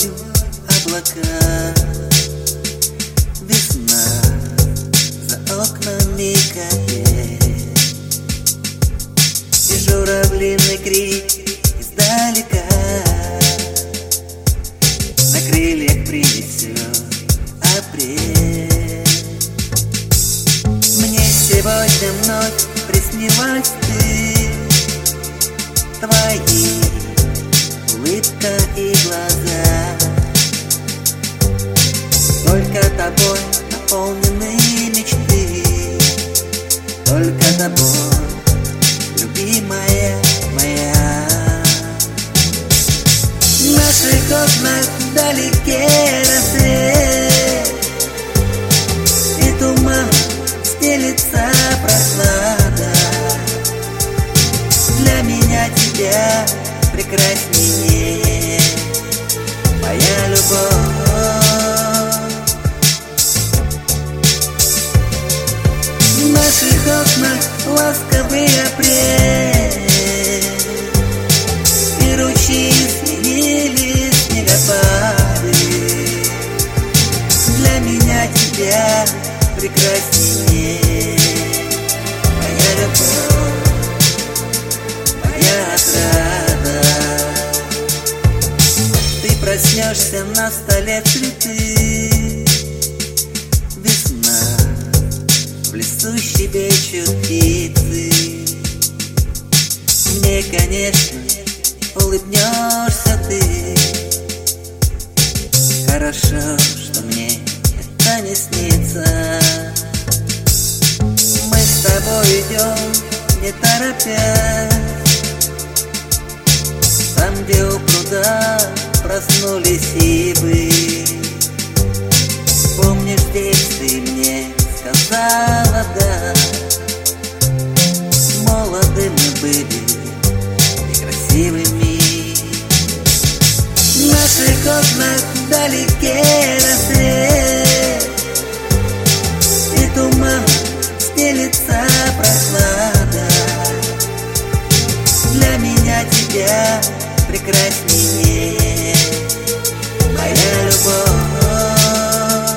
тобою облака. Весна, за окнами капель, и журавлиный крик издалека на крыльях принесет апрель. Мне сегодня вновь приснилась ты, твои улыбка и глаза. Только тобой наполнены мечты, только тобой, любимая моя. В наших окнах вдалеке рассвет, и туман стелится прохлада. Для меня тебя прекраснее моя любовь. В наших окнах ласковый апрель, и ручьи сменили снегопады. Для меня тебя прекраснее моя любовь, моя отрада. Ты проснешься, на столе цветы. Весна, в лесу щебечут птицы. Мне, конечно, улыбнешься ты. Хорошо, что мне это не снится. Мы с тобой идем, не торопясь, там, где у пруда проснулись ивы. Помнишь, здесь ты мне сказала да. Молоды мы были и красивыми. В наших окнах вдалеке рассвет, и туман стелится прохлада. Для меня тебя прекраснее моя любовь.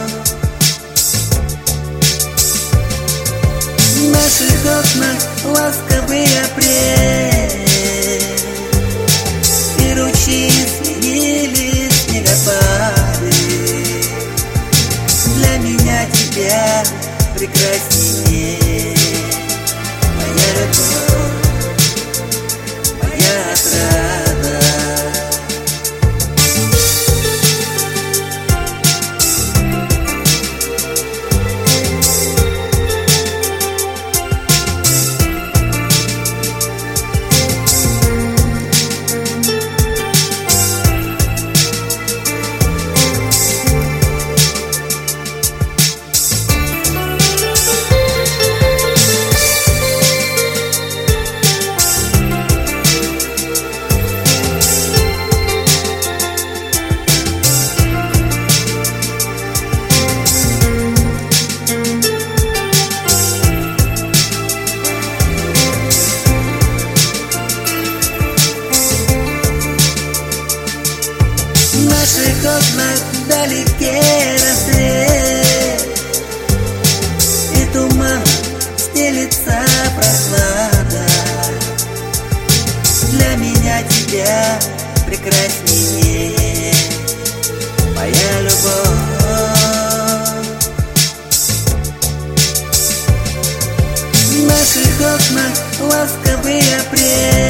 В наших окнах ласковый апрель, и ручьи сменили снегопады. Для меня тебя прекраснее моя любовь, моя отрада. В наших окнах вдалеке рассвет, и туман стелится прохлада. Для меня тебя прекраснее моя любовь. В наших окнах ласковый апрель,